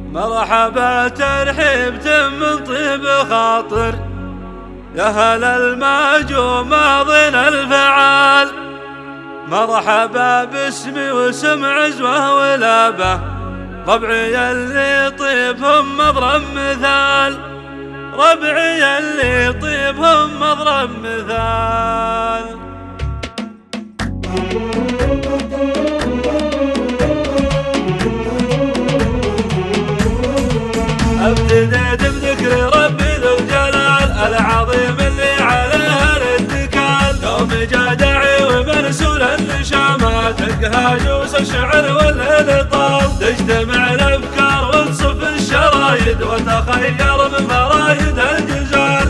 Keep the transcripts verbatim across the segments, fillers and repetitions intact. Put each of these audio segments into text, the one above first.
مرحبا ترحيب من طيب خاطر يا هل الماجو ماضين الفعال. مرحبا باسمي واسم عزوه ولابه، ربعي اللي طيبهم مضرب مثال، ربعي اللي طيبهم مضرب مثال. ابتديت بذكر ربي ذو الجلال العظيم اللي عليها الاتكال، يوم جا داعي ومرسول النشامات تلقاها جوس الشعر والابطال، تجتمع الافكار وتصف الشرايد وتخير من فرايد الجزال،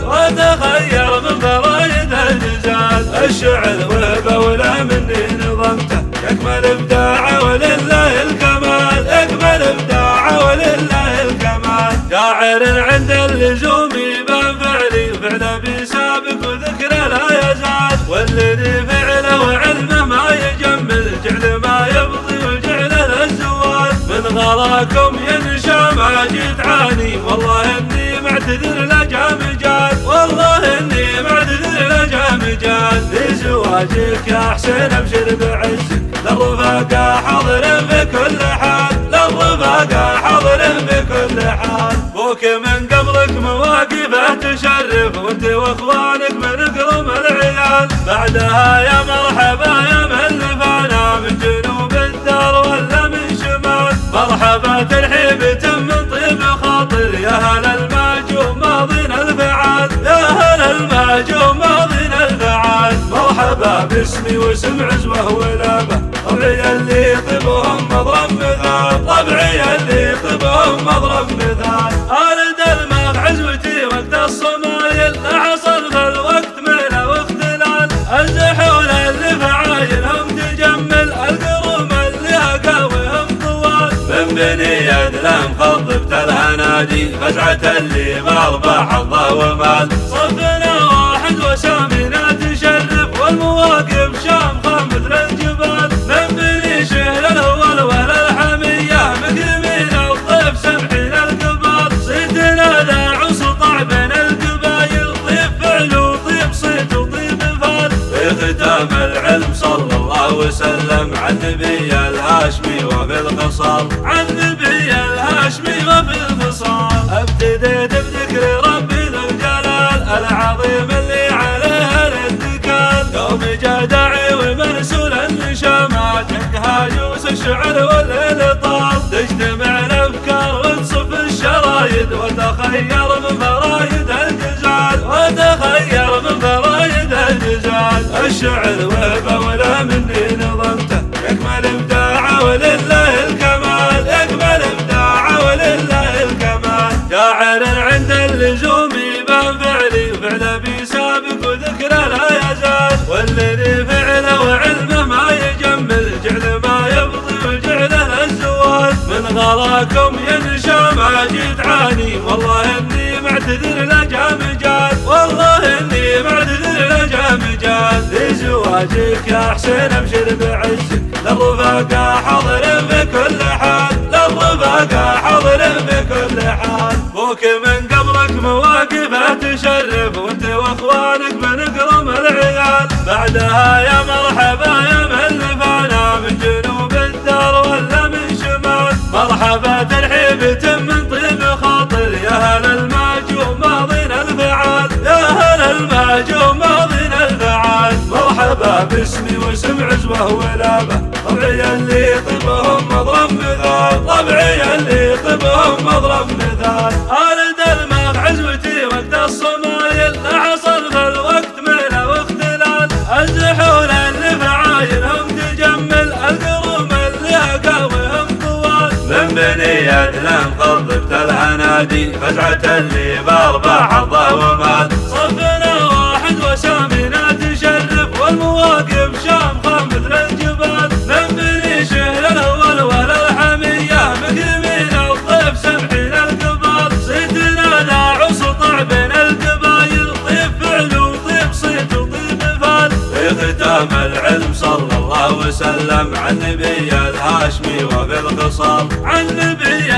وتخير من فرايد الجزال. الشعر وهبه ولا مني نظمته يكمل ابداعه ولله الكمال، يكمل ابداعه ولله الكمال. شاعر عند اللزوم يبان فعلي وفعله بيسابق وذكره لا يزال، والذي فعله وعلمه ما يجمل جعل ما يبطي وجعله للزوال. من غلاكم ينشا ما جيت عاني والله اني معتذر لجا مجال، والله اني معتذر لجا مجال. لزواجك يا حسين ابشر بعزك، للرفاقة حاضر في كل حال، للرفاقة حاضر في كل حال. بوك من قبلك مواقفه تشرف وانت واخوانك من قرم العيال، بعدها يا مرحبا يا مهلفانا من جنوب الدار ولا من شمال. مرحبا ترحيب من طيب خاطر يا هل الماجو ماضين الفعال، يا هل الماجو ماضين الفعال. مرحبا باسمي واسم عزوه ولابه، ربعي اللي طيبهم مضرب مثال، ربعي اللي طيبهم مضرب مثال. ارد الماغ عزوتي وقت الصمايل، لا حصل في الوقت ميله واختلال، الزحول اللي فعايلهم تجمل، القروم اللي اقاويهم طوال. من بني يدلم خضبت الهنادي، فزعة اللي باربع حظه ومال، صفنا واحد وسامينا تشرف، والمواقف شامخه مثل الجبال. من بني شهر الاول ولا الحميه مكرمين الضيف سمحين القبال، صيتنا ذاع وسطع بين القبايل، طيب فعل وطيب صيت وطيب فال. في ختام العلم صلى الله وسلم عن النبي الهاشمي وفي الخصال، عن النبي الهاشمي وفي الخصال. ابتديت بذكر ربي ذو الجلال العظيم اللي عليها الاتكال، يوم جا داعي ومرسول النشامات تلقاها جوس الشعر والابطال، تجتمع الافكار وتصف الشرايد وتخير من فرايد الجزال، وتخير من فرايد الجزال. الشعر وهبه ولا مني نظمته يكمل ابداعه ولله الكمال، يكمل ابداعه ولله الكمال. شاعر عند اللزوم يبان فعلي وفعله بيسابق وذكره لا يزال، والذي فعله وعلمه ما يجمل جعل ما يبطي وجعله للزوال. من غلاكم ينشا ما جيت عاني والله اني معتذر لجا مجال، والله اني معتذر لجا مجال. لزواجك يا حسين ابشر بعزك، للرفاقة حاضر في كل حال، للرفاقة حاضر في كل حال. بوك من قبلك مواقفه تشرف وانت واخوانك من قرم العيال، بعدها يا مرحبا يا مهلفانا من جنوب الدار ولا من شمال. مرحبا ترحيب من طيب خاطر يا هل الماجو ماضين الفعال، يا هل الماجو ماضين الفعال. مرحبا باسمي واسم عزوه ولابه، ربعي اللي طيبهم مضرب مثال، ربعي اللي طيبهم مضرب مثال. ارد الماغ عزوتي وقت الصمايل، لا حصل في الوقت ميله واختلال، الزحول اللي فعايلهم تجمل، القروم اللي اقاويهم طوال. من بني يدلم خضبت الهنادي، فزعة اللي باربع حظه ومال، صفنا واحد وسامينا تشرف، والمواقف شامخه مثل الجبال. من بني شهر الاول ولا الحميه مكرمين الضيف سمحين القبال، صيتنا ذاع وسطع بين القبايل، طيب فعل وطيب صيت وطيب فال. في ختام العلم صلى الله وسلم عن النبي الهاشمي وفي الخصال، عن النبي